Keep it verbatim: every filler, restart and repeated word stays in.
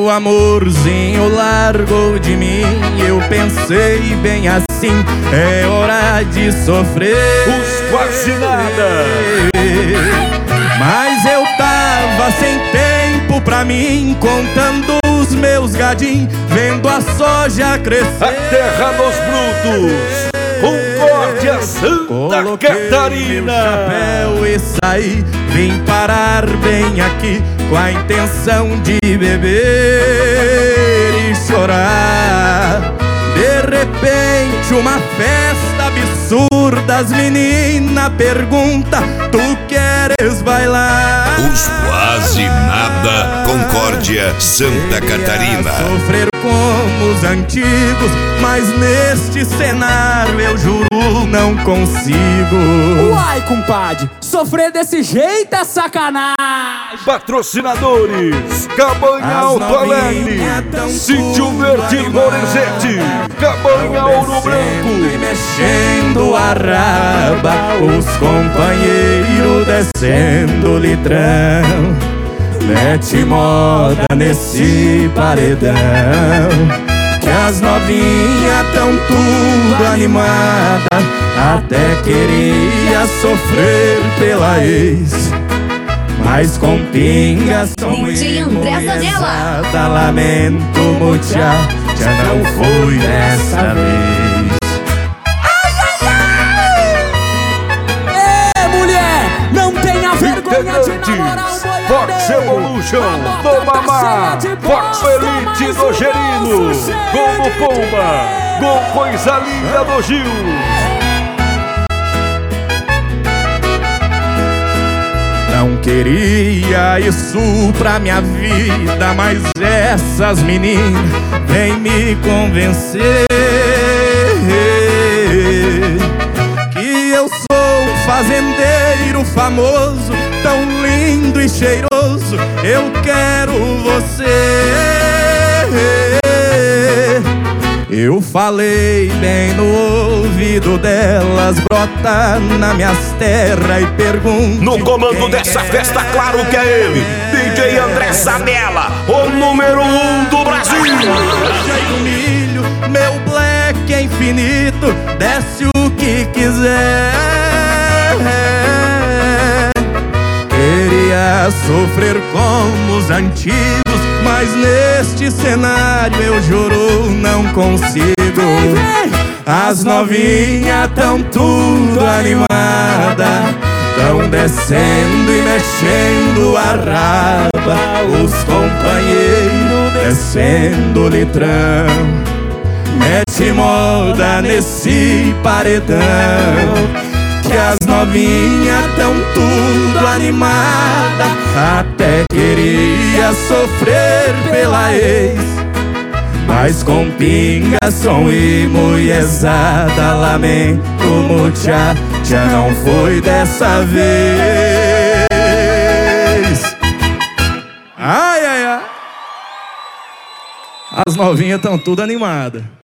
o amorzinho largou de mim. Eu pensei bem assim, é hora de sofrer. Os quase nada. Mas eu tava sem tempo pra mim, contando os meus gadinhos, vendo a soja crescer. A terra dos brutos, Concórdia, Santa Coloquei Catarina. meu chapéu e saí, vim parar bem aqui, com a intenção de beber e chorar. De repente uma festa absurda, as meninas perguntam: tu queres bailar? Os quase nada, Concórdia, Santa Catarina. Sofrer como os antigos, mas neste cenário eu juro não consigo. Uai, compadre, sofrer desse jeito é sacanagem. Patrocinadores: Cabanha Alto Alegre, Sítio Verde Lorenzetti, Cabanha Ouro Branco. E mexendo a raba, os companheiros descendo o litrão. Mete moda nesse paredão, que as novinhas tão tudo animada. Até queria sofrer pela ex, mas com pingas são D J André Zanella. Lamento muito, já, já não foi dessa vez. Ê, mulher, não tenha vergonha de namorar um boiadeiro. Fox Evolution do Mamá, Fox Elite do Gerino, Gol do Pomba, Gol Coisa Linda do Gil. Não queria isso pra minha vida, mas essas meninas vêm me convencer que eu sou um fazendeiro famoso, tão lindo e cheiroso. Eu quero você. Eu falei bem no ouvido delas, brota nas minhas terras e pergunto: No comando dessa é? festa, claro que é ele, D J André Zanella, o número um do Brasil. Cheio do milho, meu black é infinito, desce o que quiser. Queria sofrer como os antigos, mas neste cenário eu juro não consigo. As novinhas tão tudo animada, tão descendo e mexendo a raba, os companheiros descendo o litrão. Mete moda nesse paredão, que as novinhas tão tudo animada. Até queria sofrer pela ex, mas com pingação e mulherzada. Lamento muito, já, já não foi dessa vez. Ai, ai, ai. As novinhas tão tudo animadas.